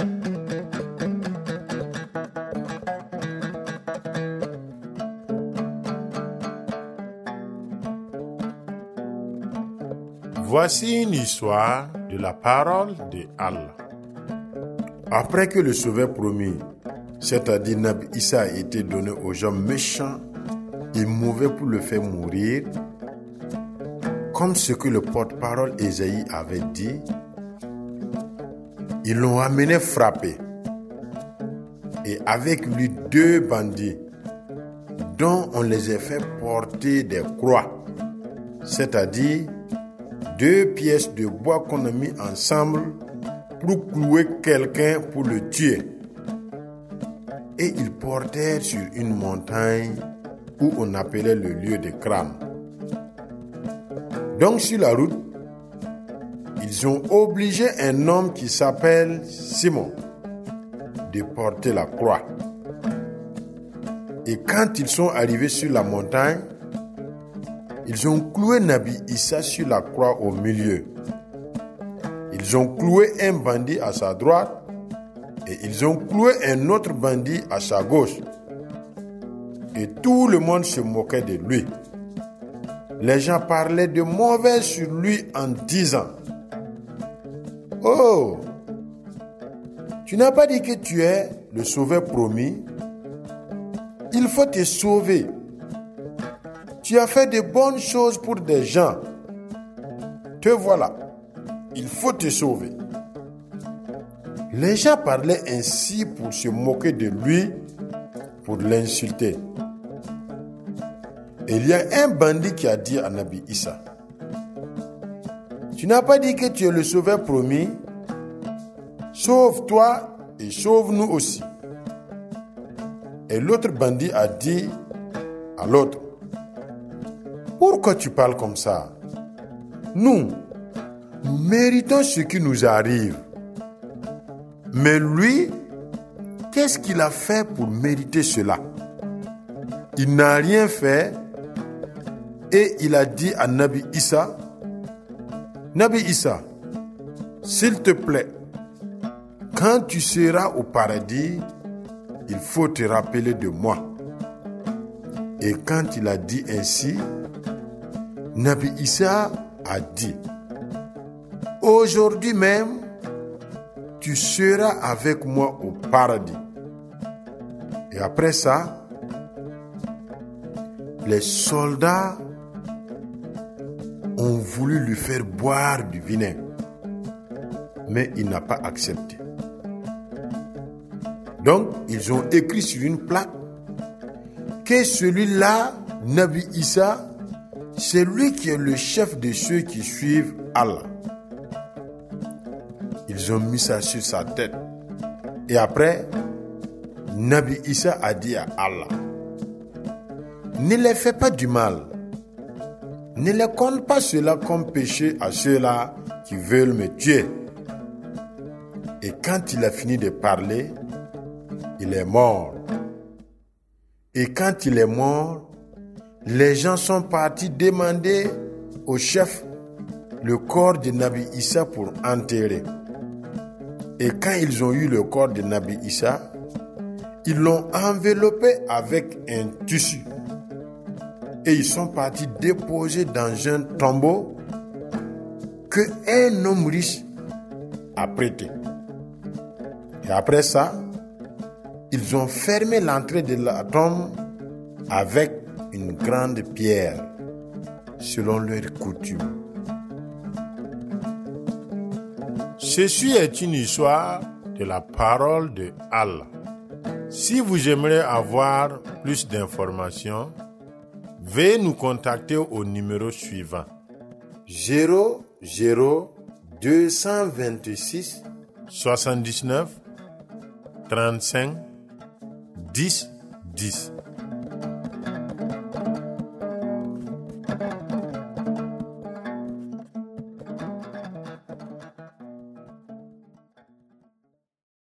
Voici une histoire de la parole de Allah. Après que le Sauveur promis, c'est-à-dire Nabi Issa, a été donné aux gens méchants et mauvais pour le faire mourir, comme ce que le porte-parole Ésaïe avait dit, ils l'ont amené frapper, et avec lui 2 bandits, dont on les a fait porter des croix, c'est-à-dire 2 pièces de bois qu'on a mis ensemble pour clouer quelqu'un pour le tuer. Et ils portèrent sur une montagne où on appelait le lieu de crâne. Donc sur la route, ils ont obligé un homme qui s'appelle Simon de porter la croix. Et quand ils sont arrivés sur la montagne, ils ont cloué Nabi Issa sur la croix au milieu. Ils ont cloué un bandit à sa droite et ils ont cloué un autre bandit à sa gauche. Et tout le monde se moquait de lui. Les gens parlaient de mauvais sur lui en disant: « Oh, tu n'as pas dit que tu es le sauveur promis? Il faut te sauver. Tu as fait de bonnes choses pour des gens. Te voilà. Il faut te sauver. » Les gens parlaient ainsi pour se moquer de lui, pour l'insulter. Et il y a un bandit qui a dit à Nabi Issa: « Tu n'as pas dit que tu es le sauveur promis? Sauve-toi et sauve-nous aussi. » Et l'autre bandit a dit à l'autre: « Pourquoi tu parles comme ça? Nous méritons ce qui nous arrive. Mais lui, qu'est-ce qu'il a fait pour mériter cela? Il n'a rien fait. » Et il a dit à Nabi Issa: « Nabi Issa, s'il te plaît, quand tu seras au paradis, il faut te rappeler de moi. » Et quand il a dit ainsi, Nabi Issa a dit: « Aujourd'hui même, tu seras avec moi au paradis. » Et après ça, les soldats ont voulu lui faire boire du vinaigre, mais il n'a pas accepté. Donc, ils ont écrit sur une plaque que celui-là, Nabi Issa, c'est lui qui est le chef de ceux qui suivent Allah. Ils ont mis ça sur sa tête. Et après, Nabi Issa a dit à Allah: « Ne les fais pas du mal. Ne les compte pas cela comme péché à ceux-là qui veulent me tuer. » Et quand il a fini de parler, il est mort. Et quand il est mort, les gens sont partis demander au chef le corps de Nabi Issa pour enterrer. Et quand ils ont eu le corps de Nabi Issa, ils l'ont enveloppé avec un tissu. Et ils sont partis déposer dans un tombeau qu'un homme riche a prêté. Et après ça, ils ont fermé l'entrée de la tombe avec une grande pierre, selon leur coutume. Ceci est une histoire de la parole de Allah. Si vous aimeriez avoir plus d'informations, veuillez nous contacter au numéro suivant: 00 226 79 35 10 10.